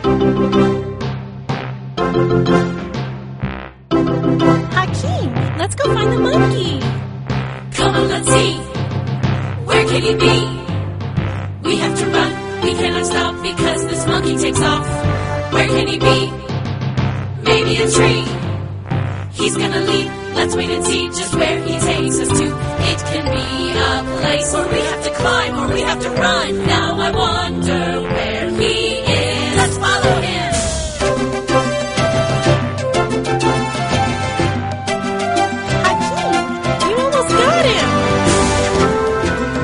Hakeem, let's go find the monkey. Come on, let's see. Where can he be? We have to run. We cannot stop because this monkey takes off. Where can he be? Maybe a tree. He's gonna leap. Let's wait and see just where he takes us to. It can be a place where we have to climb or we have to run. Now I wonder where